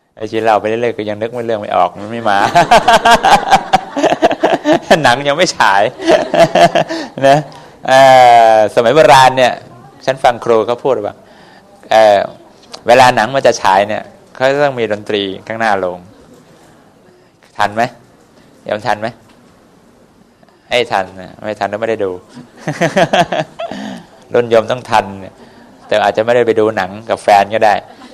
ไอ้ที่เล่าไปเรื่อยๆก็ยังนึกไม่เรื่องไม่ออกมันไม่มา หนังยังไม่ฉาย นะสมัยโบราณเนี่ยฉันฟังครูเขาพูดว่าเวลาหนังมันจะฉายเนี่ยเขาต้องมีดนตรีข้างหน้าโรงทันไหมยอมทันไหมไอ้ทันไม่ทันก็ไม่ได้ดู รุ่นโยมต้องทันแต่อาจจะไม่ได้ไปดูหนังกับแฟนก็ได้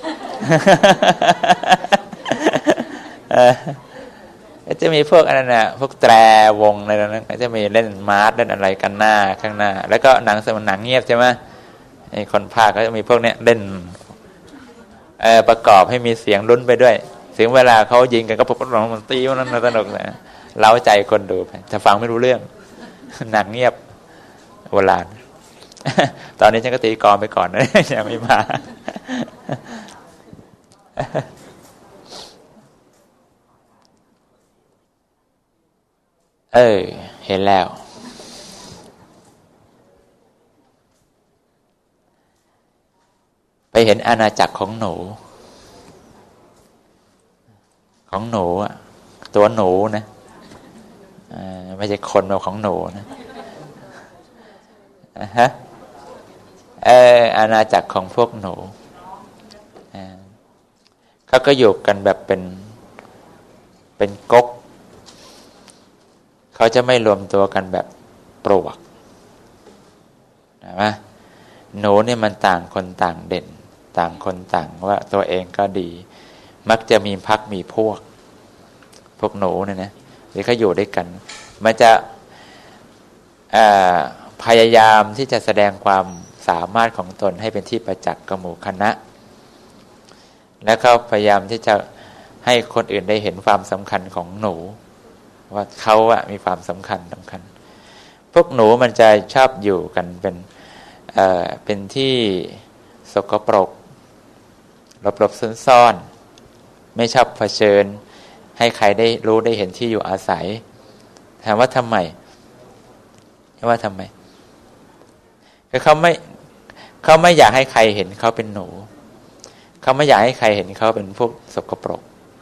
จะมีพวกอะไรนะพวกแตรวงอะไรนั้นจะมีเล่นมาร์ชเล่นอะไรกันหน้าข้างหน้าแล้วก็หนังสมัยหนังเงียบใช่ไหมไอ้คนพากย์ก็จะมีพวกเนี้ยเล่นประกอบให้มีเสียงลุ้นไปด้วยเสียงเวลาเขายิงกันก็ปุ๊บร้องมันตีมันนั่นสนุกนะเล้าใจคนดูไปถ้าฟังไม่รู้เรื่องหนังเงียบโบราณ ตอนนี้ฉันก็ตีกลองไปก่อนนะ ยังไม่มา เห็นแล้วไปเห็นอาณาจักรของหนูอ่ะตัวหนูนะไม่ใช่คนเราของหนูนะอาณาจักรของพวกหนูเขาก็อยู่กันแบบเป็นก๊กเขาจะไม่รวมตัวกันแบบปลวกนะหนูเนี่ยมันต่างคนต่างเด่นต่างคนต่างว่าตัวเองก็ดีมักจะมีพรรคมีพวกหนูเนี่ยนะหรือเขาอยู่ด้วยกันมันจะพยายามที่จะแสดงความสามารถของตนให้เป็นที่ประจักษ์กับหมู่คณะแล้วเขาพยายามที่จะให้คนอื่นได้เห็นความสำคัญของหนูว่าเขาอะมีความสำคัญพวกหนูมันจะชอบอยู่กันเป็นที่สกปรกหลบซ่อนไม่ชอบเผชิญให้ใครได้รู้ได้เห็นที่อยู่อาศัยถามว่าทำไมคือเขาไม่อยากให้ใครเห็นเขาเป็นหนูเขาไม่อยากให้ใครเห็นเขาเป็นพวกสกปรก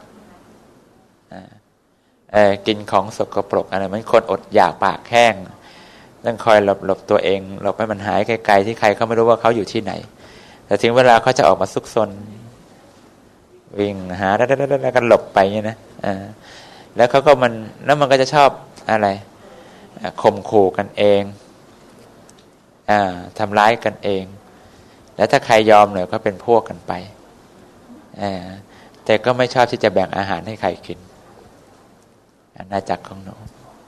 กินของสกปรกอะไรมันคนอดอยากปากแห้งต้องคอยหลบตัวเองหลบให้มันหายไกลๆที่ใครเขาไม่รู้ว่าเขาอยู่ที่ไหนแต่ถึงเวลาเขาจะออกมาซุกซนวิ่งหาแล้วกันหลบไปเนี่ยนะแล้วเขาก็มันก็จะชอบอะไรข่มขู่กันเองทำร้ายกันเองแล้วถ้าใครยอมหน่อยก็เป็นพวกกันไปแต่ก็ไม่ชอบที่จะแบ่งอาหารให้ใครกินอาณาจักรของหนู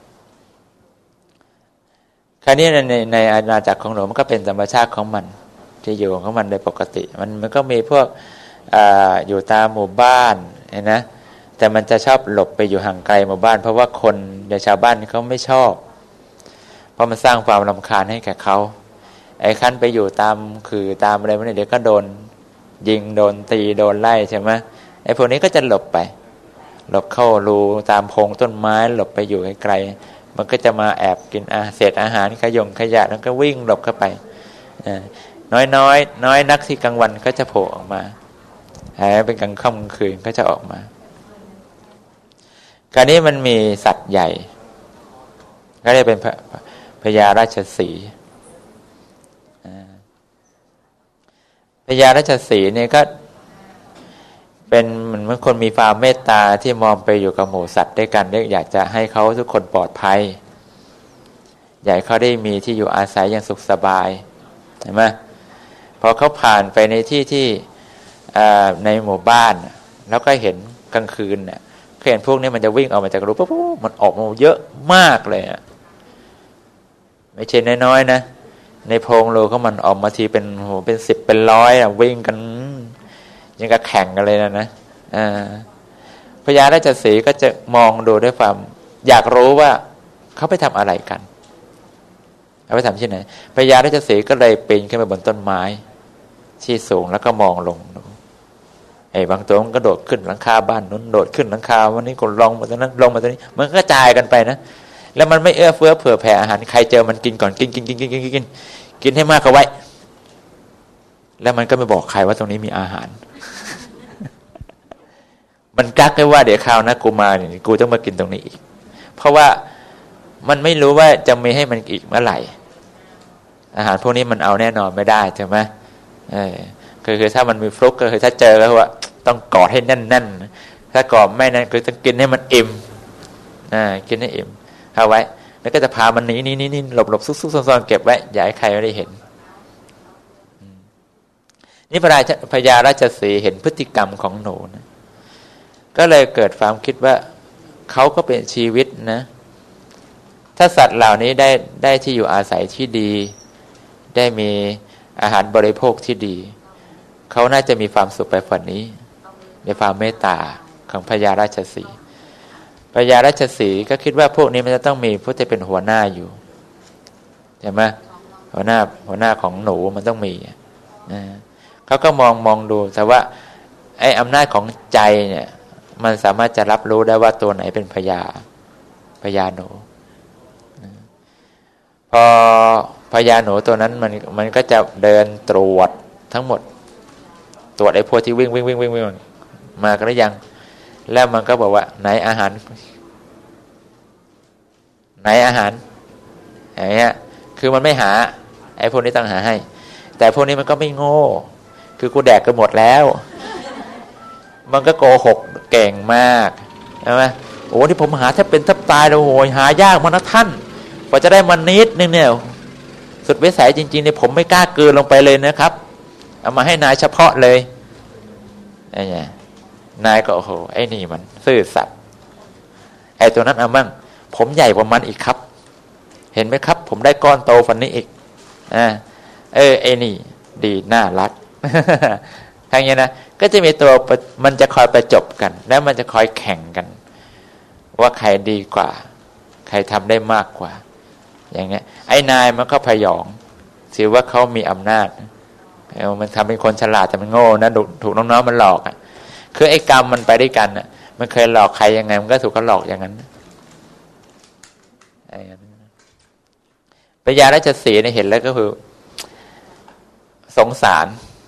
คราวนี้ในอาณาจักรของหนูมันก็เป็นธรรมชาติของมันที่อยู่ของมันโดยปกติมันก็มีพวกอยู่ตามหมู่บ้านนะแต่มันจะชอบหลบไปอยู่ห่างไกลหมู่บ้านเพราะว่าคนในชาวบ้านเขาไม่ชอบเพราะมันสร้างความรำคาญให้แก่เขาไอ้ขั้นไปอยู่ตามตามอะไรพวกนี้เดี๋ยวก็โดนยิงโดนตีโดนไล่ใช่ไหมไอ้พวกนี้ก็จะหลบเข้ารูตามพงต้นไม้หลบไปอยู่ไกลๆมันก็จะมาแอบกินเศษอาหารขยะแล้วก็วิ่งหลบเข้าไปน้อยนักที่กลางวันก็จะโผล่ออกมาเป็นกลางค่ำกลางคืนก็จะออกมาคราวนี้มันมีสัตว์ใหญ่ก็เรียกเป็นพญาราชสีห์พญาราชสีห์เนี่ยก็เป็นเหมือนคนมีความเมตตาที่มองไปอยู่กับหมู่สัตว์ด้วยกันอยากจะให้เขาทุกคนปลอดภัยอยากให้เขาได้มีที่อยู่อาศัยอย่างสุขสบายเห็นไหมพอเขาผ่านไปในที่ในหมู่บ้านแล้วก็เห็นกลางคืนเนี่ยเห็นพวกนี้มันจะวิ่งออกมาจากรูปุ๊บมันออกมาเยอะมากเลยไม่ใช่น้อยๆนะในโพรงรูเขามันออกมาทีเป็น10เป็น100วิ่งกันยังกับแข่งกันเลยนะพญาราชสีห์ก็จะมองดูด้วยความอยากรู้ว่าเขาไปทำอะไรกันเอาไปทำที่ไหนพญาราชสีห์ก็เลยปีนขึ้นไปบนต้นไม้ที่สูงแล้วก็มองลงดูบางตัวมันก็โดดขึ้นหลังคาบ้านนู้นโดดขึ้นหลังคาวันนี้ก็ลงมาตรงนั้นลงมาตรงนี้มันก็กระจายกันไปนะแล้วมันไม่เอื้อเฟื้อเผื่อแผ่อาหารใครเจอมันกินก่อนกินให้มากเข้าไว้แล้วมันก็ไม่บอกใครว่าตรงนี้มีอาหารมันกักไว้ว่าเดี๋ยวคราวหน้ากูมาเนี่ยกูต้องมากินตรงนี้อีกเพราะว่ามันไม่รู้ว่าจะมีให้มันอีกเมื่อไหร่อาหารพวกนี้มันเอาแน่นอนไม่ได้ใช่ไหมคือถ้ามันมีฟลุกก็คือถ้าเจอก็ว่าต้องกอดให้แน่นๆถ้ากอดไม่นั่นคือต้องกินให้มันอิ่มกินให้อิ่มเอาไว้แล้วก็จะพามันหนีหลบซุกๆซ่อนๆเก็บไว้อย่าให้ใครไม่ได้เห็นนี่พญาราชสีห์เห็นพฤติกรรมของหนูนะก็เลยเกิดความคิดว่าเขาก็เป็นชีวิตนะถ้าสัตว์เหล่านี้ได้ที่อยู่อาศัยที่ดีได้มีอาหารบริโภคที่ดีเขาน่าจะมีความสุขไปฝันนี้ในความเมตตาของพญาราชสีห์พญาราชสีห์ก็คิดว่าพวกนี้มันจะต้องมีผู้ที่เป็นหัวหน้าอยู่ใช่ไหมหัวหน้าของหนูมันต้องมีเขาก็มองดูแต่ว่าไอ้อำนาจของใจเนี่ยมันสามารถจะรับรู้ได้ว่าตัวไหนเป็นพญาหนูพอพญาหนูตัวนั้นมันก็จะเดินตรวจทั้งหมดตรวจไอ้พวกที่วิ่งมากันหรือยังแล้วมันก็บอกว่าไหนอาหารอย่างเงี้ยคือมันไม่หาไอ้พวกนี้ต้องหาให้แต่พวกนี้มันก็ไม่โง่คือกูแดกกันหมดแล้วมันก็โกหกเก่งมากใช่ไหมโอ้ที่ผมหาแทบเป็นแทบตายเลยโอ้ยหายากมากนะท่านกว่าจะได้มันนิดนึงเนี่ยสุดวิสัยจริงๆเนี่ยผมไม่กล้าเกินลงไปเลยนะครับเอามาให้นายเฉพาะเลยไอ้เนี่ยนายก็โอ้โหไอ้นี่มันซื่อสัตย์ไอ้ตัวนั้นเอามั่งผมใหญ่กว่ามันอีกครับเห็นไหมครับผมได้ก้อนโตฟันนี้อีกไอ้นี่ดีน่ารักทางนี้นะก็จะมีตัวมันจะคอยประจบกันแล้วมันจะคอยแข่งกันว่าใครดีกว่าใครทำได้มากกว่าอย่างเงี้ยไอ้นายมันก็พยองถือว่าเขามีอำนาจมันทำเป็นคนฉลาดแต่มันโง่นะถูกน้องๆมันหลอกคือไอ้กรรมมันไปด้วยกันมันเคยหลอกใครยังไงมันก็ถูกเขาหลอกอย่างนั้นพญาราชสีห์เนี่ยเห็นแล้วก็คือสงสาร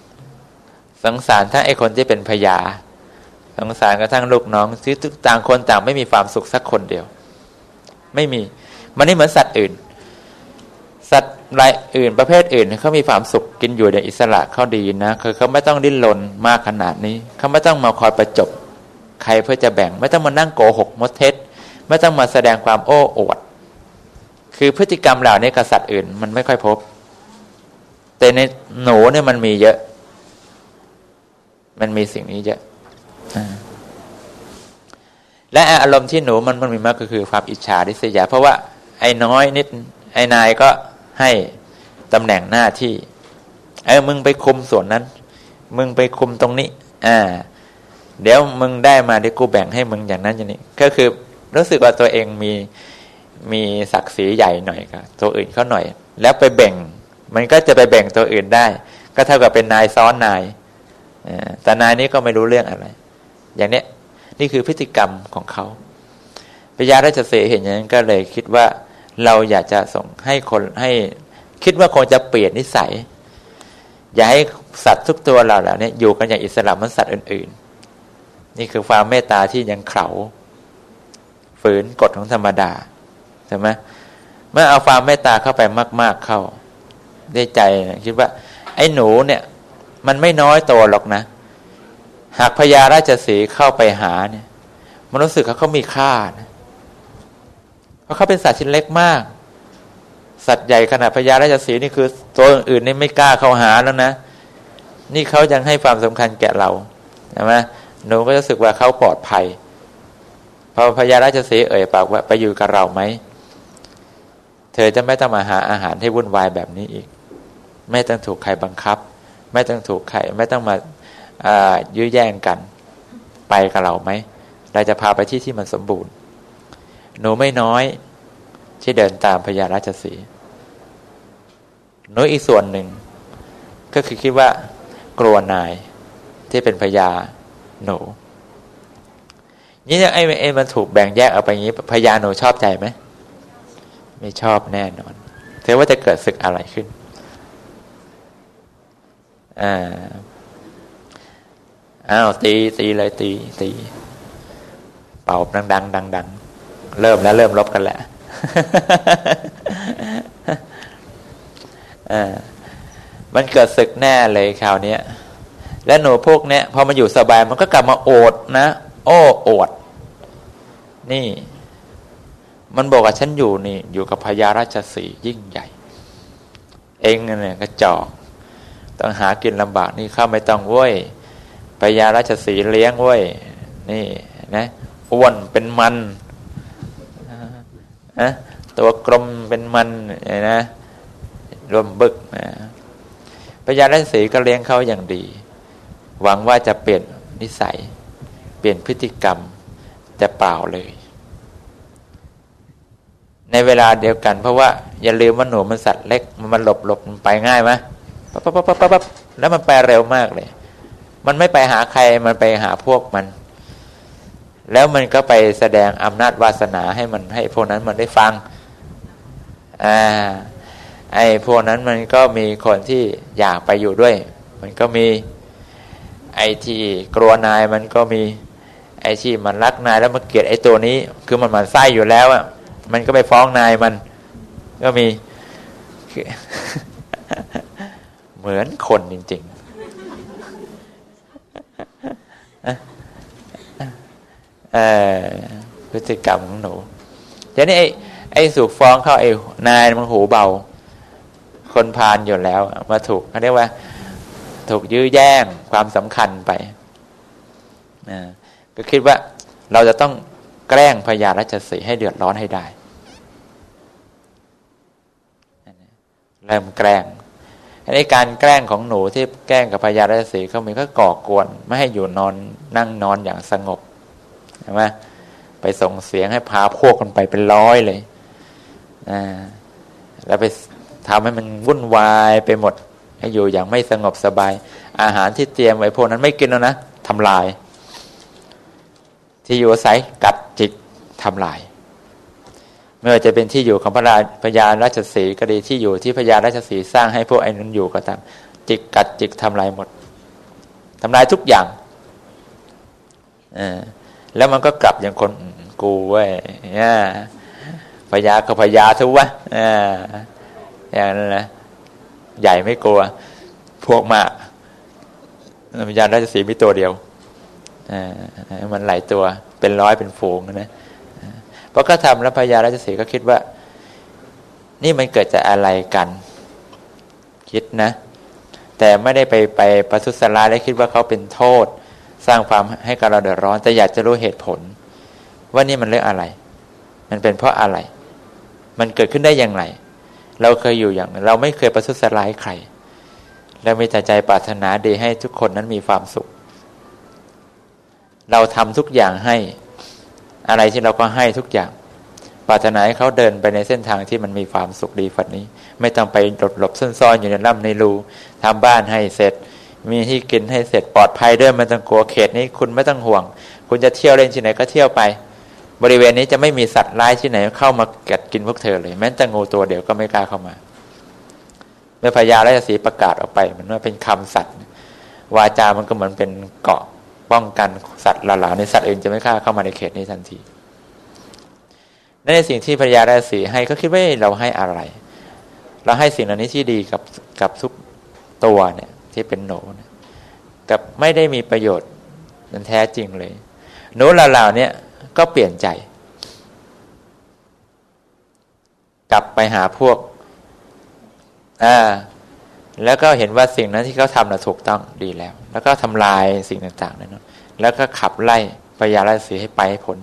ทั้งไอ้คนที่เป็นพญาสงสารกระทั่งลูกน้องที่ต่างคนต่างไม่มีความสุขสักคนเดียวไม่มีมันไม่เหมือนสัตว์อื่นสัตว์รายอื่นประเภทอื่นเขามีความสุขกินอยู่ในอิสระเขาดีนะคือเขาไม่ต้องดิ้นรนมากขนาดนี้เขาไม่ต้องมาคอยประจบใครเพื่อจะแบ่งไม่ต้องมานั่งโกหกมดเท็จไม่ต้องมาแสดงความโอ้อวดคือพฤติกรรมเหล่านี้กับสัตว์อื่นมันไม่ค่อยพบแต่ในหนูเนี่ยมันมีเยอะมันมีสิ่งนี้เยอะและอารมณ์ที่หนูมันมีมากก็คือความอิจฉาริษยาเพราะว่าไอ้น้อยนิดไอ้นายก็ให้ตำแหน่งหน้าที่มึงไปคุมส่วนนั้นมึงไปคุมตรงนี้เดี๋ยวมึงได้มาเดี๋ยวกูแบ่งให้มึงอย่างนั้นอย่างนี้ก็คือรู้สึกว่าตัวเองมีศักดิ์ศรีใหญ่หน่อยกับตัวอื่นเขาหน่อยแล้วไปแบ่งมันก็จะไปแบ่งตัวอื่นได้ก็เท่ากับเป็นนายซ้อนนายแต่นายนี้ก็ไม่รู้เรื่องอะไรอย่างเนี้ยนี่คือพฤติกรรมของเขาพญาราชสีห์เห็นอย่างนั้นก็เลยคิดว่าเราอยากจะส่งให้คนให้คิดว่าคงจะเปลี่ยนนิสัยอย่าให้สัตว์ทุกตัวเราเหล่านี้อยู่กันอย่างอิสระเหมือนสัตว์อื่นๆนี่คือความเมตตาที่ยังเข่าฝืนกฎของธรรมดาใช่ไหมเมื่อเอาความเมตตาเข้าไปมากๆเข้าได้ใจคิดว่าไอ้หนูเนี่ยมันไม่น้อยตัวหรอกนะหากพญาราชสีห์เข้าไปหาเนี่ยมันรู้สึกเขามีค่านะเพราะเขาเป็นสัตว์ชิ้นเล็กมากสัตว์ใหญ่ขนาดพญาราชสีห์นี่คือตัวอื่นนี่ไม่กล้าเข้าหาแล้วนะนี่เขายังให้ความสำคัญแก่เราใช่ไหมหนูก็รู้สึกว่าเขาปลอดภัยพอพญาราชสีห์เอ่ยปากว่าไปอยู่กับเราไหมเธอจะไม่ต้องมาหาอาหารให้วุ่นวายแบบนี้อีกไม่ต้องถูกใครบังคับไม่ต้องถูกใครไม่ต้องมายื้อแย่งกันไปกับเราไหมเราจะพาไปที่มันสมบูรณ์หนูไม่น้อยที่เดินตามพญาราชสีห์หนูอีกส่วนหนึ่งก็คือคิดว่ากลัวนายที่เป็นพญาหนูนี่ไอ้มันถูกแบ่งแยกออกไปอย่างนี้พญาหนูชอบใจไหมไม่ชอบแน่นอนเธอว่าจะเกิดศึกอะไรขึ้นตีเลยตีป่าดังๆดังๆเริ่มแล้วเริ่มลบกันแล้วมันเกิดศึกแน่เลยคราวนี้และหนูพวกเนี้ยพอมาอยู่สบายมันก็กลับมาโอดนะโอ้โอดนี่มันบอกว่าฉันอยู่นี่อยู่กับพญาราชสีห์ยิ่งใหญ่เองเนี่ยกระจอกต้องหากินลำบากนี่ข้าไม่ต้องเว้ยพญาราชสีห์เลี้ยงเว้ยนี่นะอ้วนเป็นมันนะตัวกลมเป็นมันนะรวมบึกนะพญาราชสีห์ก็เลี้ยงเขาอย่างดีหวังว่าจะเปลี่ยนนิสัยเปลี่ยนพฤติกรรมแต่เปล่าเลยในเวลาเดียวกันเพราะว่าอย่าลืมว่าหนูมันสัตว์เล็กมันหลบมันไปง่ายไหมปั๊บแล้วมันไปเร็วมากเลยมันไม่ไปหาใครมันไปหาพวกมันแล้วมันก็ไปแสดงอำนาจวาสนาให้พวกนั้นมันได้ฟังไอ้พวกนั้นมันก็มีคนที่อยากไปอยู่ด้วยมันก็มีไอ้ที่กลัวนายมันก็มีไอ้ที่มันรักนายแล้วมันเกลียดไอ้ตัวนี้คือมันไส้อยู่แล้วอ่ะมันก็ไปฟ้องนายมันก็มี เหมือนคนจริงๆพฤติกรรมของหนูทีนี้ไอ้สุกฟ้องเข้าไอ้นายมันหูเบาคนพาลอยู่แล้วมาถูกเขาเรียกว่าถูกยื้อแย่งความสำคัญไปก็คิดว่าเราจะต้องแกล้งพญาราชสีห์ให้เดือดร้อนให้ได้เริ่มแกล้งอันนี้การแกล้งของหนูที่แกล้งกับพญาราชสีห์เขามีก็ก่อกวนไม่ให้อยู่นอนนั่งนอนอย่างสงบใช่ไหมไปส่งเสียงให้พาพวกกันไปเป็นร้อยเลยแล้วไปทำให้มันวุ่นวายไปหมดให้อยู่อย่างไม่สงบสบายอาหารที่เตรียมไว้พวกนั้นไม่กินแล้วนะทำลายที่อยู่อาศัยกัดจิกทำลายไม่ว่าจะเป็นที่อยู่ของพญาราชสีห์ก็ดีที่อยู่ที่พญาราชสีห์สร้างให้พวกไอ้นั้นอยู่ก็ตามจิกกัดจิกทำลายหมดทำลายทุกอย่างแล้วมันก็กลับอย่างคนกูเว้ยพญากับพญาทุกวะอย่างนั้นนะใหญ่ไม่กลัวพวกมากพญาราชสีห์มีตัวเดียวมันหลายตัวเป็นร้อยเป็นฝูงนะเพราะก็ทำแล้วพญาราชสีห์ก็คิดว่านี่มันเกิดจากอะไรกันคิดนะแต่ไม่ได้ไปประทุษร้ายและคิดว่าเขาเป็นโทษสร้างความให้กับเราเดือดร้อนแต่อยากจะรู้เหตุผลว่านี่มันเรื่องอะไรมันเป็นเพราะอะไรมันเกิดขึ้นได้อย่างไรเราเคยอยู่อย่างเราไม่เคยประทุษร้ายใครเรามีแต่ใจปรารถนาดีให้ทุกคนนั้นมีความสุขเราทำทุกอย่างให้อะไรที่เราก็ให้ทุกอย่างปรารถนาให้เขาเดินไปในเส้นทางที่มันมีความสุขดีฝันนี้ไม่ต้องไปหลบซ่อนๆอยู่ในร่ำในรูทำบ้านให้เสร็จมีที่กินให้เสร็จปลอดภัยด้วยไม่ต้องกลัวเขตนี้คุณไม่ต้องห่วงคุณจะเที่ยวเล่นที่ไหนก็เที่ยวไปบริเวณนี้จะไม่มีสัตว์ร้ายที่ไหนเข้ามากัดกินพวกเธอเลยแม้แต่งูตัวเดียวก็ไม่กล้าเข้ามาเมื่อพญาราชสีห์ประกาศออกไปมันว่าเป็นคำสัตว์วาจามันก็เหมือนเป็นเกราะป้องกันสัตว์หลาๆในสัตว์อื่นจะไม่กล้าเข้ามาในเขตนี้ทันทีในสิ่งที่พญาราชสีห์ให้ก็คิดว่าเราให้อะไรเราให้สิ่งเหล่านี้ที่ดีกับทุกตัวเนี่ยที่เป็นหนูกับไม่ได้มีประโยชน์นั้นแท้จริงเลยหนูเหล่านี้ก็เปลี่ยนใจกลับไปหาพวกแล้วก็เห็นว่าสิ่งนั้นที่เขาทำน่ะถูกต้องดีแล้วแล้วก็ทำลายสิ่งต่างๆนั้นแล้วก็ขับไล่พญาราชสีห์ให้ไปให้พ้น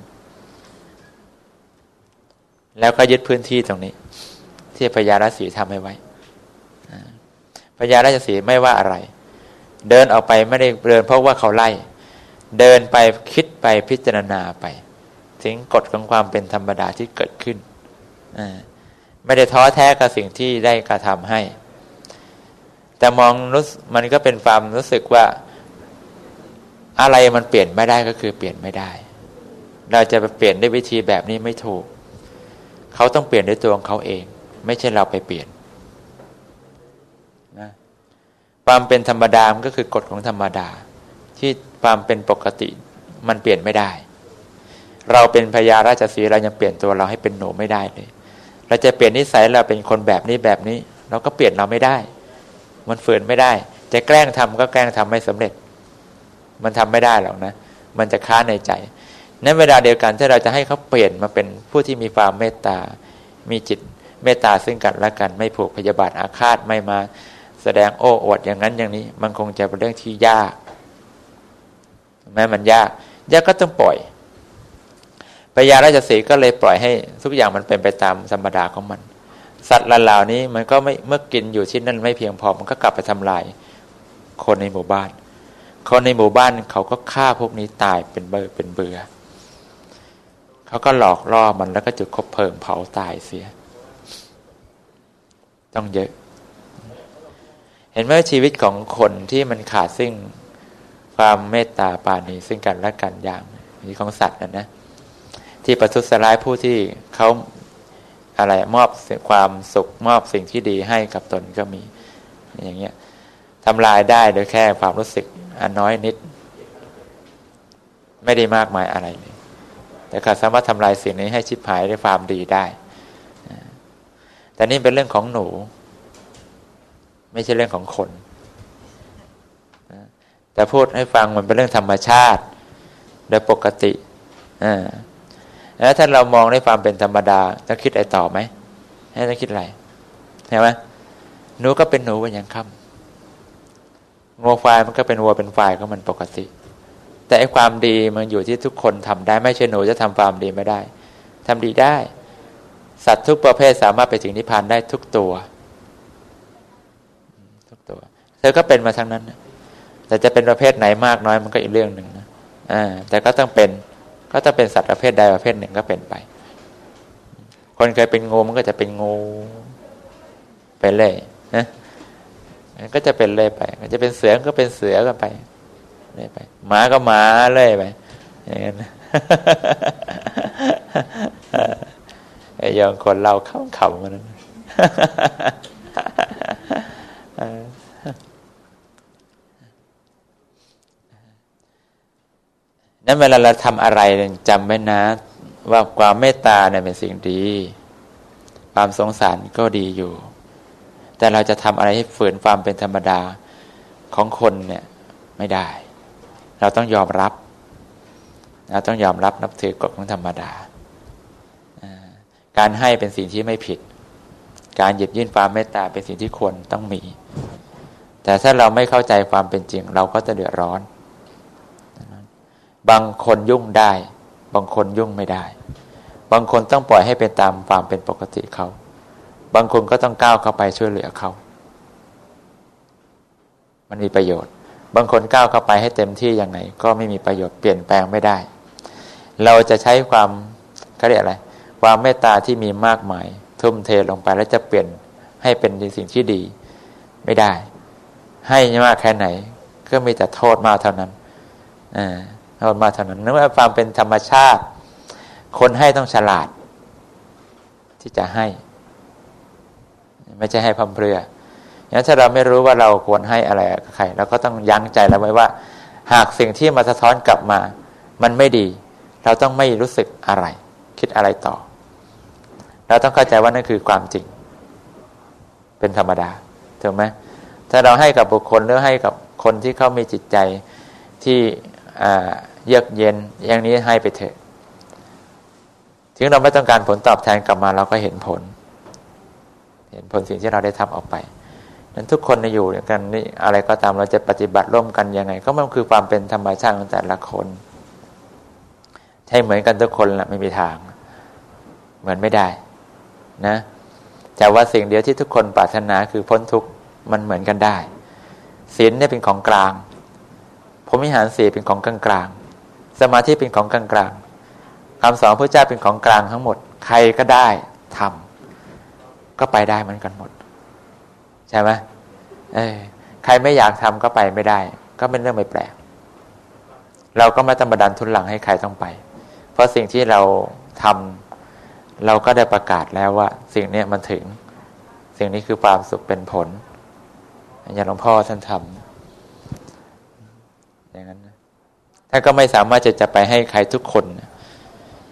แล้วก็ยึดพื้นที่ตรงนี้ที่พญาราชสีห์ทำให้ไว้พญาราชสีห์ไม่ว่าอะไรเดินออกไปไม่ได้เดินเพราะว่าเขาไล่เดินไปคิดไปพิจารณาไปถึงกฎของความเป็นธรรมดาที่เกิดขึ้นไม่ได้ท้อแท้กับสิ่งที่ได้กระทำให้แต่มองมันก็เป็นความรู้สึกว่าอะไรมันเปลี่ยนไม่ได้ก็คือเปลี่ยนไม่ได้เราจะไปเปลี่ยนด้วยวิธีแบบนี้ไม่ถูกเขาต้องเปลี่ยนด้วยตัวของเขาเองไม่ใช่เราไปเปลี่ยนนะความเป็นธรรมดามันก็คือกฎของธรรมดาที่ความเป็นปกติมันเปลี่ยนไม่ได้เราเป็นพญาราชสีห์เรายังเปลี่ยนตัวเราให้เป็นหนูไม่ได้เลยเราจะเปลี่ยนนิสัยเราเป็นคนแบบนี้เราก็เปลี่ยนเราไม่ได้มันฝืนไม่ได้จะแกล้งทำก็แกล้งทำไม่สำเร็จมันทำไม่ได้หรอกนะมันจะค้าในใจในเวลาเดียวกันถ้าเราจะให้เขาเปลี่ยนมาเป็นผู้ที่มีความเมตตามีจิตเมตตาซึ่งกันและกันไม่ผูกพยาบาทอาฆาตไม่มาแสดงโอ้อวดอย่างนั้นอย่างนี้มันคงจะเป็นเรื่องที่ยากแม้มันยากก็ต้องปล่อยพญาราชสีห์ก็เลยปล่อยให้ทุกอย่างมันเป็นไปตามธรรมดาของมันสัตว์เหล่านี้มันก็ไม่เมื่อกินอยู่ชิ้นนั้นไม่เพียงพอมันก็กลับไปทำลายคนในหมู่บ้านคนในหมู่บ้านเขาก็ฆ่าพวกนี้ตายเป็นเบื่อเขาก็หลอกล่อมันแล้วก็จุดคบเพลิงเผาตายเสียต้องเยอะเห็นไหมชีวิตของคนที่มันขาดซึ่งความเมตตาปราณีซึ่งกันและกันอย่างนี้ของสัตว์นะที่ประทุษร้ายผู้ที่เขาอะไรมอบความสุขมอบสิ่งที่ดีให้กับตนก็มีอย่างเงี้ยทำลายได้โดยแค่ความรู้สึกอันน้อยนิดไม่ได้มากมายอะไรเลยแต่เขาสามารถทำลายสิ่งนี้ให้ชิบหายด้วยความดีได้แต่นี่เป็นเรื่องของหนูไม่ใช่เรื่องของคนแต่พูดให้ฟังมันเป็นเรื่องธรรมชาติโดยปกติแล้วถ้าเรามองในความเป็นธรรมดาต้องคิดอะไรต่อไหมให้ต้องคิดอะไรเห็นไหมหนูก็เป็นหนูเป็นอย่างค่ำงัวควายมันก็เป็นวัวเป็นควายก็มันปกติแต่ไอ้ความดีมันอยู่ที่ทุกคนทำได้ไม่ใช่หนูจะทำความดีไม่ได้ทำดีได้สัตว์ทุกประเภทสามารถไปถึงนิพพานได้ทุกตัวเธอก็เป็นมาทั้งนั้นแต่จะเป็นประเภทไหนมากน้อยมันก็อีกเรื่องหนึ่งนะแต่ก็ต้องเป็นสัตว์ประเภทใดประเภทหนึ่งก็เป็นไปคนเคยเป็นงูมันก็จะเป็นงูไปเลยนะมันก็จะเป็นเลยไปมันจะเป็นเสือก็เป็นเสือกันไปเลยไปหมาก็หมาเลยไปอย่างนั้นไอ้ยองคนเราขำมันนั้นนั้นเวลาเราทำอะไรจำไว้นะว่าความเมตตาเนี่ยเป็นสิ่งดีความสงสารก็ดีอยู่แต่เราจะทำอะไรให้ฝืนความเป็นธรรมดาของคนเนี่ยไม่ได้เราต้องยอมรับนับถือกฎของธรรมดาการให้เป็นสิ่งที่ไม่ผิดการหยิบยื่นความเมตตาเป็นสิ่งที่ควรต้องมีแต่ถ้าเราไม่เข้าใจความเป็นจริงเราก็จะเดือดร้อนบางคนยุ่งได้บางคนยุ่งไม่ได้บางคนต้องปล่อยให้เป็นตามความเป็นปกติเขาบางคนก็ต้องก้าวเข้าไปช่วยเหลือเขามันมีประโยชน์บางคนก้าวเข้าไปให้เต็มที่ยังไงก็ไม่มีประโยชน์เปลี่ยนแปลงไม่ได้เราจะใช้ความเขาเรียกอะไรความเมตตาที่มีมากมายทุ่มเทลงไปแล้วจะเปลี่ยนให้เป็นสิ่งที่ดีไม่ได้ให้มากแค่ไหนก็มีแต่โทษมากเท่านั้นโทษมากเท่านั้นนึกว่าความเป็นธรรมชาติคนให้ต้องฉลาดที่จะให้ไม่ใช่ให้พร่ำเพรื่ออย่างถ้าเราไม่รู้ว่าเราควรให้อะไรกับใครเราก็ต้องยั้งใจเราไว้ว่าหากสิ่งที่มาสะท้อนกลับมามันไม่ดีเราต้องไม่รู้สึกอะไรคิดอะไรต่อเราต้องเข้าใจว่านั่นคือความจริงเป็นธรรมดาถูกไหมถ้าเราให้กับบุคคลหรือให้กับคนที่เขามีจิตใจที่เยือกเย็นอย่างนี้ให้ไปเถอะถึงเราไม่ต้องการผลตอบแทนกลับมาเราก็เห็นผลสิ่งที่เราได้ทำออกไปนั้นทุกคนอยู่กันนี่อะไรก็ตามเราจะปฏิบัติร่วมกันยังไงก็มันคือความเป็นธรรมชาติของแต่ละคนใช่เหมือนกันทุกคนแหละไม่มีทางเหมือนไม่ได้นะแต่ว่าสิ่งเดียวที่ทุกคนปรารถนาคือพ้นทุกข์มันเหมือนกันได้ศีลเนี่ยเป็นของกลางพรหมวิหาร4เป็นของกลางกลางสมาธิเป็นของกลางกลางคำสอนพระเจ้าเป็นของกลางทั้งหมดใครก็ได้ทำก็ไปได้เหมือนกันหมดใช่ไหมใครไม่อยากทำก็ไปไม่ได้ก็เป็นเรื่องไม่แปลกเราก็ไม่ต้องมาดันทุนหลังให้ใครต้องไปเพราะสิ่งที่เราทำเราก็ได้ประกาศแล้วว่าสิ่งนี้มันถึงสิ่งนี้คือความสุขเป็นผลอย่างหลวงพ่อท่านทำอย่างนั้นท่านก็ไม่สามารถจะไปให้ใครทุกคน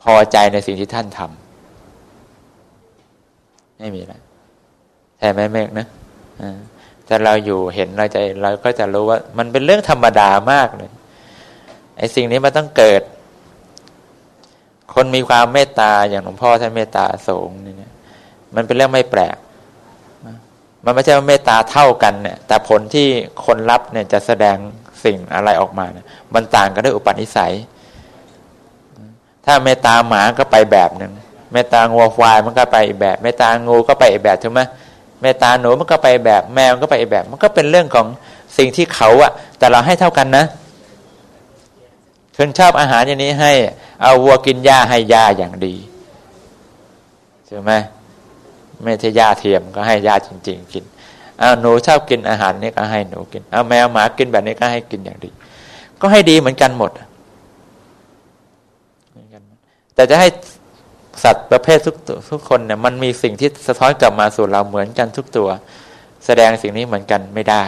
พอใจในสิ่งที่ท่านทำไม่มีแล้วใช่ไหมเมฆนะถ้าเราอยู่เห็นเราก็จะรู้ว่ามันเป็นเรื่องธรรมดามากเลยไอ้สิ่งนี้มันต้องเกิดคนมีความเมตตาอย่างหลวงพ่อท่านเมตตาสูงนี่มันเป็นเรื่องไม่แปลกมันไม่ใช่ว่าเมตตาเท่ากันเนี่ยแต่ผลที่คนรับเนี่ยจะแสดงสิ่งอะไรออกมาเนี่ยมันต่างกันด้วยอุปนิสัยถ้าเมตตาหมาก็ไปแบบนึงเมตตางัวควายมันก็ไปอีกแบบเมตตางูก็ไปอีกแบบถูกไหมเมตตาหนูมันก็ไปแบบแมวมันก็ไปอีกแบบมันก็เป็นเรื่องของสิ่งที่เขาอะแต่เราให้เท่ากันนะคนชอบอาหารอย่างนี้ให้เอาวัวกินหญ้าให้หญ้าอย่างดีใช่ไหมไม่ใช่หญ้าเทียมก็ให้หญ้าจริงๆกินหนูชอบกินอาหารนี้ก็ให้หนูกินแมวหมากินแบบนี้ก็ให้กินอย่างดีก็ให้ดีเหมือนกันหมดแต่จะให้สัตว์ประเภททุกคนเนี่ยมันมีสิ่งที่สะท้อนกลับมาสู่เราเหมือนกันทุกตัวแสดงสิ่งนี้เหมือนกันไม่ได้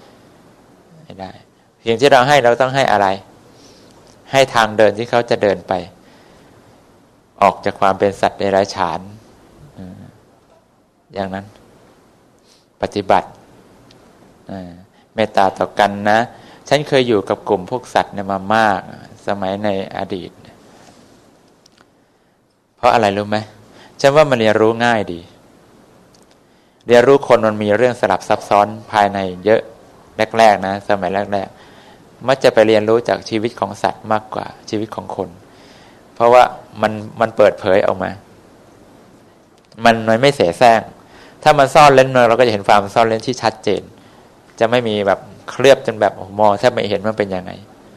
สิ่งที่เราให้เราต้องให้อะไรให้ทางเดินที่เขาจะเดินไปออกจากความเป็นสัตว์เดรัจฉานอย่างนั้นปฏิบัติเมตตาต่อกันนะฉันเคยอยู่กับกลุ่มพวกสัตว์เนี่ยมามากสมัยในอดีตเพราะอะไรรู้ไหมฉันว่ามันเรียนรู้ง่ายดีเรียนรู้คนมันมีเรื่องสลับซับซ้อนภายในเยอะแรกๆนะสมัยแรกๆมักจะไปเรียนรู้จากชีวิตของสัตว์มากกว่าชีวิตของคนเพราะว่ามันเปิดเผยออกมามันไม่เสแสร้งถ้ามันซ่อนเล่นเราก็จะเห็นความซ่อนเล่นที่ชัดเจนจะไม่มีแบบเคลือบจนแบบมองแทบไม่เห็นมันเป็นยังไง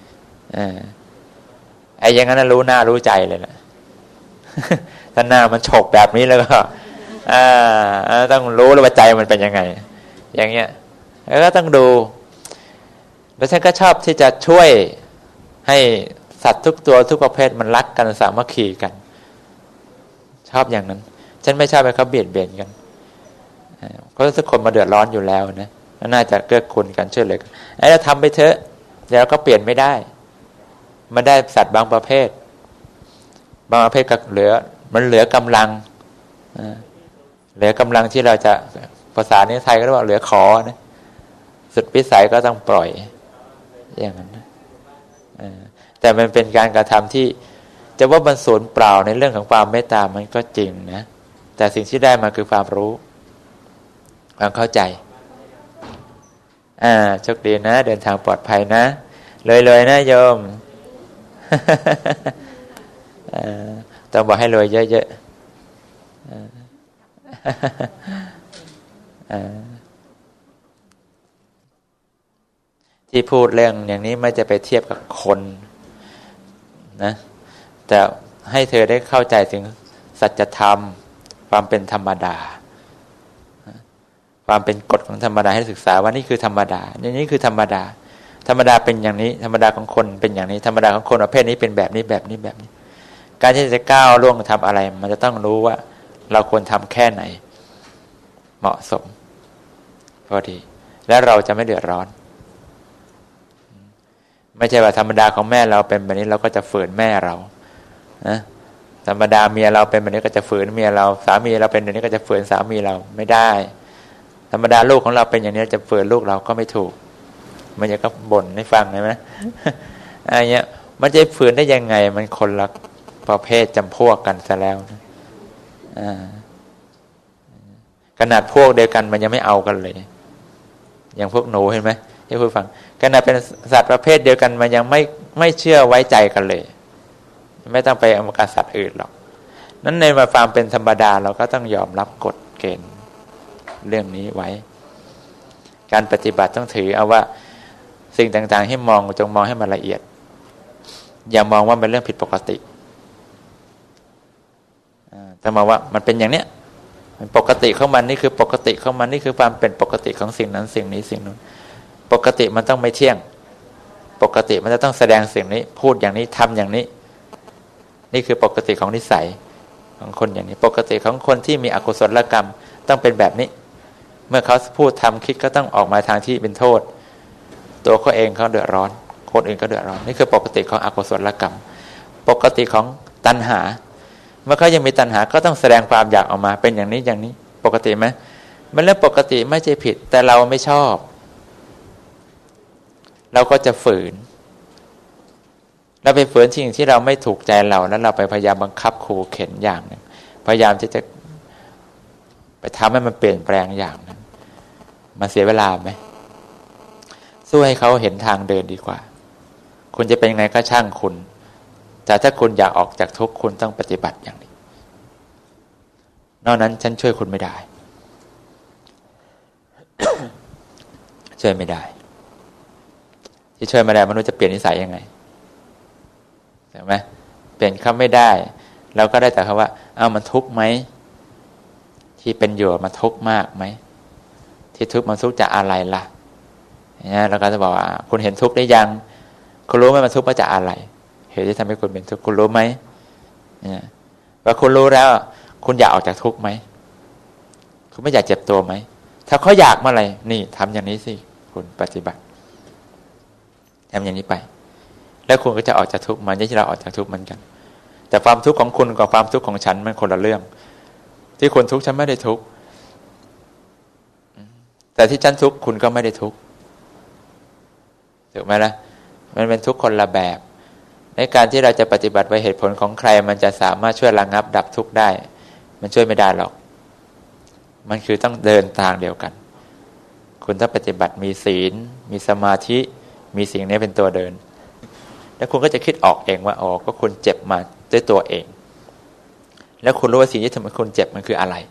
ไอ้อย่างนั้นรู้หน้ารู้ใจเลยนะถ้าหน้ามันฉกแบบนี้แล้วก็ต้องรู้แล้วว่าใจมันเป็นยังไงอย่างเงี้ยแล้วก็ต้องดูแล้วฉันก็ชอบที่จะช่วยให้สัตว์ทุกตัวทุกประเภทมันรักกันสามัคคีกันชอบอย่างนั้นฉันไม่ชอบให้เขาเบียดเบียนกันเพราะทุกคนมาเดือดร้อนอยู่แล้วนะน่าจะเกื้อกูลกันช่วยเหลือกันเราทำไปเถอะเดี๋ยวก็เปลี่ยนไม่ได้มันได้สัตว์บางประเภทก็เหลือกำลังที่เราจะภาษาในไทยก็เรียกว่าเหลือขอนะสุดวิสัยก็ต้องปล่อยอย่างนั้นแต่มันเป็นการกระทำที่จะว่ามันสูญเปล่าในเรื่องของความเมตตามันก็จริงนะแต่สิ่งที่ได้มาคือความรู้ความเข้าใจโชคดีนะเดินทางปลอดภัยนะเลยนะโยม ต้องบอกให้รวยเยอะๆที่พูดเรื่องอย่างนี้ไม่จะไปเทียบกับคนนะแต่ให้เธอได้เข้าใจถึงสัจธรรมความเป็นธรรมดาความเป็นกฎของธรรมดาให้ศึกษาว่านี่คือธรรมดานี่คือธรรมดาเป็นอย่างนี้ธรรมดาของคนเป็นอย่างนี้ธรรมดาของคนประเภทนี้เป็นแบบนี้การที่จะก้าวล่วงทำอะไรมันจะต้องรู้ว่าเราควรทำแค่ไหนเหมาะสมพอดีและเราจะไม่เดือดร้อนไม่ใช่ว่าธรรมดาของแม่เราเป็นแบบนี้เราก็จะฝืนแม่เรานะธรรมดาเมียเราเป็นแบบนี้ก็จะฝืนเมียเราสามีเราเป็นแบบนี้ก็จะฝืนสามีเราไม่ได้ธรรมดาลูกของเราเป็นอย่างนี้จะฝืนลูกเราก็ไม่ถูกมันจะก็บ่นให้ฟังใช่ไหมอะไรเงี้ยมันจะฝืนได้ยังไงมันคนละประเภทจำพวกกันซะแล้วนะขนาดพวกเดียวกันมันยังไม่เอากันเลยอย่างพวกหนูเห็นไหมที่พูดฟังขนาดเป็นสัตว์ประเภทเดียวกันมันยังไม่เชื่อไว้ใจกันเลยไม่ต้องไปเอากับสัตว์อื่นหรอกนั้นในความเป็นธรรมดาเราก็ต้องยอมรับกฎเกณฑ์เรื่องนี้ไว้การปฏิบัติต้องถือเอาว่าสิ่งต่างๆให้จงมองให้มันละเอียดอย่ามองว่าเป็นเรื่องผิดปกติแต่มาว่ามันเป็นอย่างเนี้ยมันปกติของมันนี่คือปกติของมันนี่คือความเป็นปกติของสิ่งนั้นสิ่งนี้สิ่งนู้นปกติมันต้องไม่เที่ยงปกติมันจะต้องแสดงสิ่งนี้พูดอย่างนี้ทำอย่างนี้นี่คือปกติของนิสัยของคนอย่างนี้ปกติของคนที่มีอกุศลกรรมต้องเป็นแบบนี้เมื่อเขาพูดทำคิดก็ต้องออกมาทางที่เป็นโทษตัวเขาเองเขาเดือดร้อนคนอื่นก็เดือดร้อนนี่คือปกติของอกุศลกรรมปกติของตัณหาเมื่อเขายังมีตัณหาก็ต้องแสดงความอยากออกมาเป็นอย่างนี้อย่างนี้ปกติไหมมันเรื่องปกติไม่ใช่ผิดแต่เราไม่ชอบเราก็จะฝืนเราไปฝืนสิ่งที่เราไม่ถูกใจเราแล้วเราไปพยายามบังคับขู่เข็นอย่างนึงพยายามที่จะไปทำให้มันเปลี่ยนแปลงอย่างนั้นมาเสียเวลาไหมสู้ให้เขาเห็นทางเดินดีกว่าคุณจะเป็นยังไงก็ช่างคุณแต่ถ้าคุณอยากออกจากทุกข์คุณต้องปฏิบัติอย่างนี้นอกนั้นฉันช่วยคุณไม่ได้ ช่วยไม่ได้ที่ช่วยไม่ได้มนุษย์จะเปลี่ยนนิสัยยังไงใช่ไหมเปลี่ยนเขาไม่ได้เราก็ได้แต่คำว่ามันทุกข์ไหมที่เป็นอยู่มันทุกข์มากไหมที่ทุกข์มันทุกข์จากอะไรล่ะเนี่ยเราก็จะบอกว่าคุณเห็นทุกข์ได้ยังคุณรู้ไหมมันทุกข์มาจากอะไรเหตุที่ทำให้คุณเป็นทุกข์คุณรู้ไหมเนี่ยว่าคุณรู้แล้วคุณอยากออกจากทุกข์ไหมคุณไม่อยากเจ็บตัวไหมถ้าเขาอยากเมื่อไหร่นี่ทำอย่างนี้สิคุณปฏิบัติทำอย่างนี้ไปแล้วคุณก็จะออกจากทุกข์มันที่เราออกจากทุกข์เหมือนกันแต่ความทุกข์ของคุณกับความทุกข์ของฉันมันคนละเรื่องที่คุณทุกข์ฉันไม่ได้ทุกข์แต่ที่ฉันทุกข์คุณก็ไม่ได้ทุกข์ถูกไหมล่ะมันเป็นทุกข์คนละแบบในการที่เราจะปฏิบัติไปเหตุผลของใครมันจะสามารถช่วยระงับดับทุกข์ได้มันช่วยไม่ได้หรอกมันคือต้องเดินทางเดียวกันคุณต้องปฏิบัติมีศีลมีสมาธิมีสิ่งนี้เป็นตัวเดินแล้วคุณก็จะคิดออกเองว่าก็คุณเจ็บมาด้วยตัวเองแล้วคุณรู้ว่าสิ่งที่ทำให้คุณเจ็บมันคืออะไร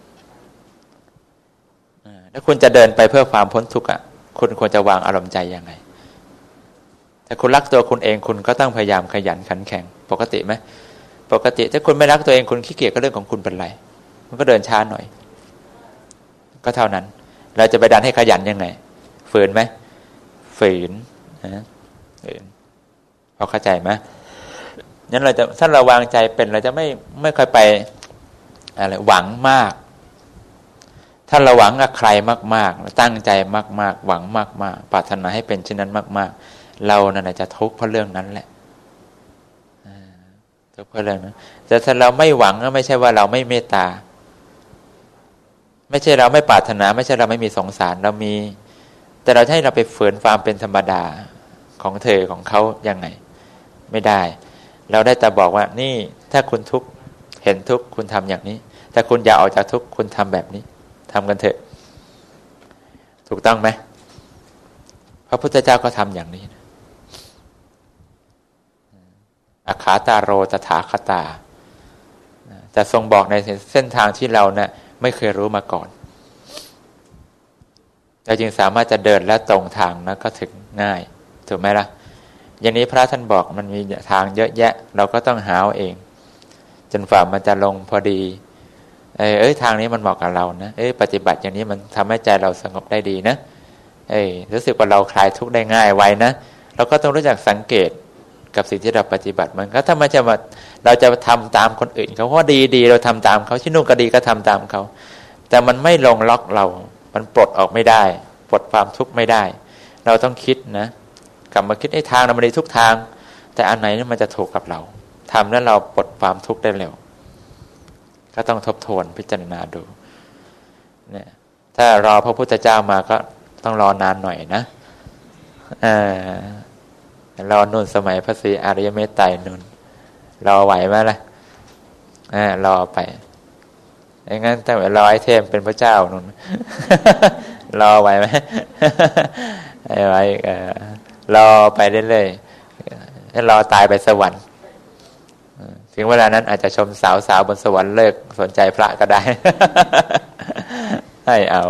แล้วคุณจะเดินไปเพื่อความพ้นทุกข์คุณควรจะวางอารมณ์ใจยังไงถ้าคุณรักตัวคุณเองคุณก็ต้องพยายามขยันขันแข็งปกติไหมปกติถ้าคุณไม่รักตัวเองคุณขี้เกียจก็เรื่องของคุณเป็นไรมันก็เดินช้าหน่อยก็เท่านั้นเราจะไปดันให้ขยันยังไงฝืนไหมฝืนนะฝืนพอเข้าใจไหมงั้นเราจะถ้าเราวางใจเป็นเราจะไม่ค่อยไปอะไรหวังมากถ้าเราหวังกับใครมากๆตั้งใจมากๆหวังมากๆปรารถนาให้เป็นเช่นนั้นมากๆเรานั่นจะทุกข์เพราะเรื่องนั้นแหละทุกข์เพราะเรื่องนั้นแต่ถ้าเราไม่หวังก็ไม่ใช่ว่าเราไม่เมตตาไม่ใช่เราไม่ปรารถนาไม่ใช่เราไม่มีสงสารเรามีแต่เราให้เราไปฝืนความเป็นธรรมดาของเธอของเขายังไงไม่ได้เราได้แต่บอกว่านี่ถ้าคุณทุกข์เห็นทุกข์คุณทำอย่างนี้ถ้าคุณอยากออกจากทุกข์คุณทำแบบนี้ทำกันเถอะถูกต้องไหมพระพุทธเจ้าก็ทำอย่างนี้อาขาตาโรตถาคตาจะทรงบอกในเส้นทางที่เราเนี่ยไม่เคยรู้มาก่อนเราจึงสามารถจะเดินและตรงทางนะก็ถึงง่ายถูกไหมล่ะอย่างนี้พระท่านบอกมันมีทางเยอะแยะเราก็ต้องหาเองจนฝ่ามันจะลงพอดีทางนี้มันเหมาะกับเรานะปฏิบัติอย่างนี้มันทำให้ใจเราสงบได้ดีนะรู้สึกว่าเราคลายทุกข์ได้ง่ายไวนะเราก็ต้องรู้จักสังเกตกับสิ่งที่เราปฏิบัติมันก็ถ้ามันจะมาเราจะทำตามคนอื่นเขาเพราะดีเราทำตามเขาที่นู่นก็ดีก็ทำตามเขาแต่มันไม่ลงล็อกเรามันปลดออกไม่ได้ปลดความทุกข์ไม่ได้เราต้องคิดนะกลับมาคิดให้ทางมันดีทุกทางแต่อันไหนนี่มันจะถูกกับเราทำแล้วเราปลดความทุกข์ได้เร็วก็ต้องทบทวนพิจารณาดูเนี่ยถ้ารอพระพุทธเจ้ามาก็ต้องรอนานหน่อยนะรอนู่นสมัยพระศรีอริยเมตไตรนู่นรอไหวไหมล่ะรอไปอย่างงั้นถ้ารอไอ้เทมเป็นพระเจ้านู่น รอไหวไหม ไหวรอไปเรื่อยๆรอตายไปสวรรค์ถึงเวลานั้นอาจจะชมสาวบนสวรรค์เลิกสนใจพระก็ได้ ให้เอา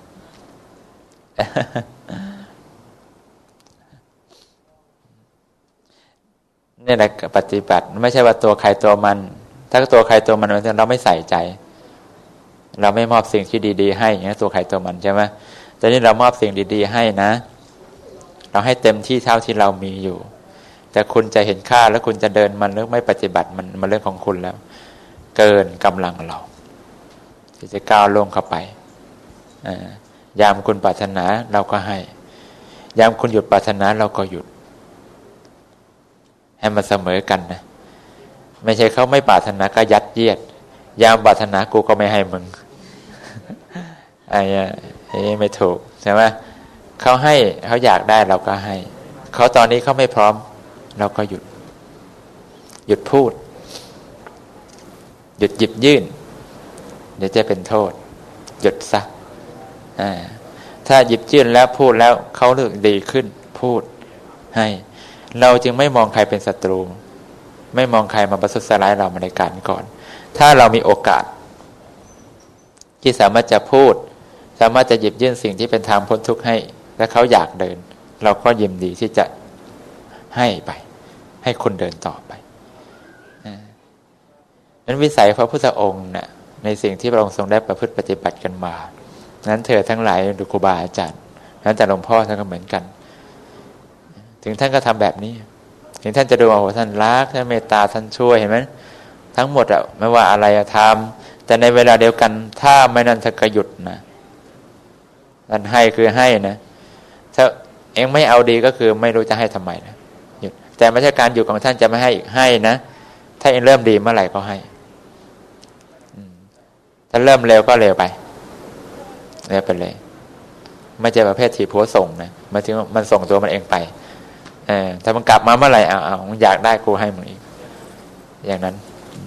นี่แหละปฏิบัติไม่ใช่ว่าตัวใครตัวมันถ้าตัวใครตัวมันเราไม่ใส่ใจเราไม่มอบสิ่งที่ดีๆให้อย่างนี้ตัวใครตัวมันใช่ไหมแต่นี่เรามอบสิ่งดีๆให้นะเราให้เต็มที่เท่าที่เรามีอยู่แต่คุณจะเห็นค่าแล้วคุณจะเดินมันหรือไม่ปฏิบัติมันเรื่องของคุณแล้วเกินกำลังเราที่จะก้าวลงเข้าไปยามคุณปรารถนาเราก็ให้ยามคุณหยุดปรารถนาเราก็หยุดให้มันเสมอกันนะไม่ใช่เขาไม่ปรารถนาก็ยัดเยียดยามปรารถนากูก็ไม่ให้มึงไอ้นี่ไม่ถูกใช่ไหมเขาให้เขาอยากได้เราก็ให้เขาตอนนี้เขาไม่พร้อมเราก็หยุดพูดหยุดหยิบยื่นเดี๋ยวจะเป็นโทษหยุดซะถ้าหยิบยื่นแล้วพูดแล้วเขารู้สึกดีขึ้นพูดให้เราจึงไม่มองใครเป็นศัตรูไม่มองใครมาประทุษร้ายเรามาในการก่อนถ้าเรามีโอกาสที่สามารถจะพูดสามารถจะหยิบยื่นสิ่งที่เป็นทางพ้นทุกข์ให้และเขาอยากเดินเราก็ยินดีที่จะให้ไปให้คนเดินต่อไปนั้นวิสัยพระพุทธองค์น่ะในสิ่งที่พระองค์ทรงได้ประพฤติปฏิบัติกันมานั้นเธอทั้งหลายดูครูบาอาจารย์นั้นแต่หลวงพ่อท่านก็เหมือนกันถึงท่านก็ทำแบบนี้ถึงท่านจะดูว่าโอ้ท่านรักท่านเมตตาท่านช่วยเห็นไหมทั้งหมดอะไม่ว่าอะไรทำแต่ในเวลาเดียวกันถ้าไม่นั้นท่านก็หยุดนะท่านให้คือให้นะถ้าเองไม่เอาดีก็คือไม่รู้จะให้ทำไมนะหยุดแต่ไม่ใช่การหยุดของท่านจะไม่ให้อีกให้นะถ้าเองเริ่มดีเมื่อไหร่ก็ให้ถ้าเริ่มเร็วก็เร็วไปเร็วไปเลยไม่ใช่ประเภทถีบหัวส่งนะมาถึงมันส่งตัวมันเองไปถ้ามันกลับมาเมื่อไหร่เอามึงอยากได้กูให้มึงอีกอย่างนั้น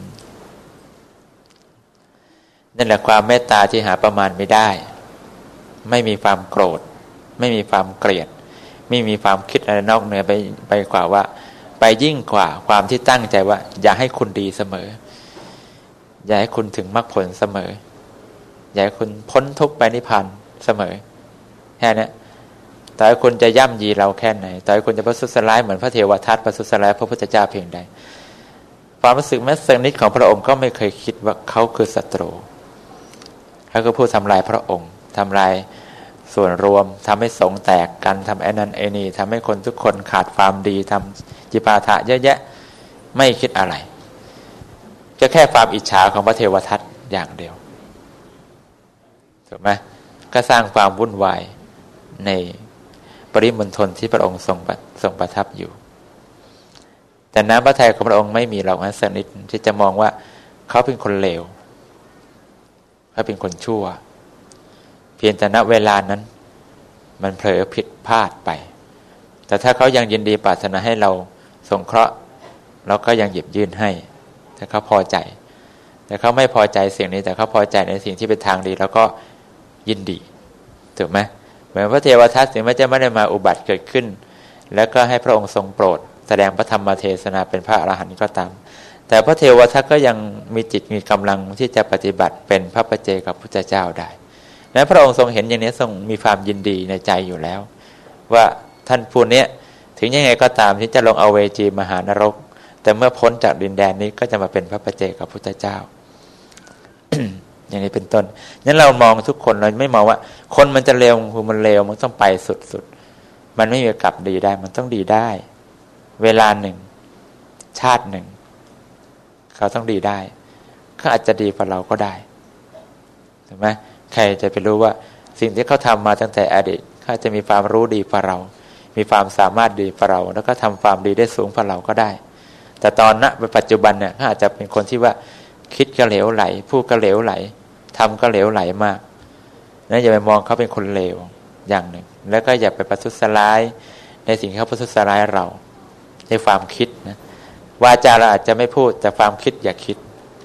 นั่นแหละความเมตตาที่หาประมาณไม่ได้ไม่มีความโกรธไม่มีความเกลียดไม่มีความคิดอะไรนอกเหนือไปกว่าว่าไปยิ่งกว่าความที่ตั้งใจว่าอย่าให้คุณดีเสมออย่าให้คุณถึงมรรคผลเสมออย่าให้คุณพ้นทุกข์ไปนิพพานเสมอแค่นี้ต่อให้คุณจะย่ำยีเราแค่ไหนต่อให้คุณจะประทุษร้ายเหมือนพระเทวทัตประทุษร้ายพระพุทธเจ้าเพียงใดความรู้สึกแม้สักนิดของพระองค์ก็ไม่เคยคิดว่าเขาคือศัตรูเขาก็พูดทำลายพระองค์ทำลายส่วนรวมทำให้สงฆ์แตกกันทำไอ้นั้นไอ้นี่ทำให้คนทุกคนขาดความดีทำจิปาถะเยอะแยะไม่คิดอะไรก็แค่ความอิจฉาของพระเทวทัตอย่างเดียวถูกไหมก็สร้างความวุ่นวายในปริมณฑลที่พระองค์ทรงประทับอยู่แต่น้ำพระทัยของพระองค์ไม่มีหรอกนะสักนิดที่จะมองว่าเขาเป็นคนเลวเขาเป็นคนชั่วเพียงแต่ณเวลานั้นมันเผลอผิดพลาดไปแต่ถ้าเขายังยินดีปรารถนาให้เราสงเคราะห์เราก็ยังหยิบยื่นให้แต่เขาพอใจแต่เขาไม่พอใจสิ่งนี้แต่เขาพอใจในสิ่งที่เป็นทางดีแล้วก็ยินดีถูกไหมเหมือนพระเทวทัตถึงแม้จะไม่ได้มาอุบัติเกิดขึ้นแล้วก็ให้พระองค์ทรงโปรดแสดงพระธรรมเทศนาเป็นพระอรหันต์ก็ตามแต่พระเทวทัตก็ยังมีจิตมีกำลังที่จะปฏิบัติเป็นพระปัจเจกพุทธเจ้าได้และพระองค์ทรงเห็นอย่างนี้ทรงมีความยินดีในใจอยู่แล้วว่าท่านผู้นี้ถึงยังไงก็ตามที่จะลงอเวจีมหานรกแต่เมื่อพ้นจากดินแดนนี้ก็จะมาเป็นพระปัจเจกพุทธเจ้า อย่างนี้เป็นต้นงั้นเรามองทุกคนเราไม่มองว่าคนมันจะเลวคือมันเลวมันต้องไปสุดๆมันไม่มีกลับดีได้มันต้องดีได้เวลาหนึ่งชาติหนึ่งเขาต้องดีได้เขาอาจจะดีกว่าเราก็ได้ถูกไหมใครจะไปรู้ว่าสิ่งที่เขาทำมาตั้งแต่อดีตเขาจะมีความรู้ดีกว่าเรามีความสามารถดีกว่าเราแล้วก็ทำความดีได้สูงกว่าเราก็ได้แต่ตอนณปัจจุบันเนี่ยเขาอาจจะเป็นคนที่ว่าคิดก็เหลวไหลพูดก็เหลวไหลทำก็เหลวไหลมากนั้นอย่าไปมองเขาเป็นคนเลวอย่างหนึ่งแล้วก็อย่าไปประทุษร้ายในสิ่งที่เขาประทุษร้ายเราในความคิดนะวาจาเราอาจจะไม่พูดแต่ความคิดอย่าคิด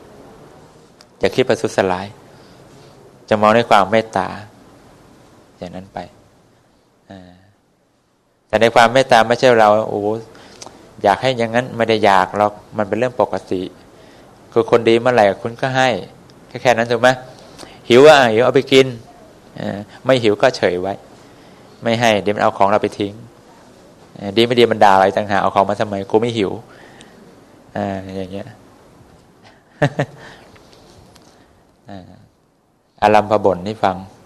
ประทุษร้ายจะมองในความเมตตาอย่างนั้นไปแต่ในความเมตตาไม่ใช่เราโอ้อยากให้อย่างนั้นไม่ได้อยากหรอกมันเป็นเรื่องปกติคือคนดีเมื่อไหร่คุณก็ให้แค่นั้นถูกไหมหิวหิวเอาไปกินไม่หิวก็เฉยไว้ไม่ให้เดี๋ยวมันเอาของเราไปทิ้งดีไม่ดีมันด่าอะไรต่างหากเอาของมาทำไมกูไม่หิวอย่างเงี้ย อารัมภบ่นให้ฟัง